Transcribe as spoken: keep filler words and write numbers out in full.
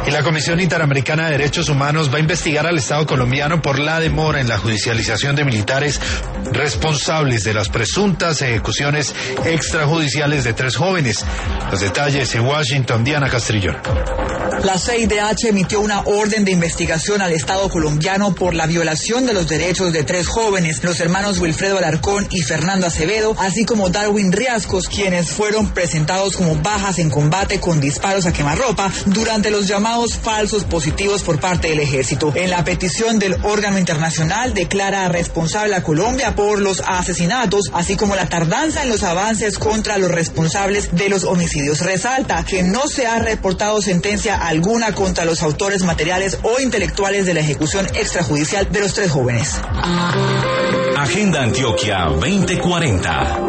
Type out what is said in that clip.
Y la Comisión Interamericana de Derechos Humanos va a investigar al Estado colombiano por la demora en la judicialización de militares responsables de las presuntas ejecuciones extrajudiciales de tres jóvenes. Los detalles en Washington, Diana Castrillón. La C I D H emitió una orden de investigación al Estado colombiano por la violación de los derechos de tres jóvenes, los hermanos Wilfredo Alarcón y Fernando Acevedo, así como Darwin Riascos, quienes fueron presentados como bajas en combate con disparos a quemarropa durante los llamados falsos positivos por parte del ejército. En la petición del órgano internacional declara responsable a Colombia por los asesinatos, así como la tardanza en los avances contra los responsables de los homicidios. Resalta que no se ha reportado sentencia alguna contra los autores materiales o intelectuales de la ejecución extrajudicial de los tres jóvenes. Agenda Antioquia veinte cuarenta.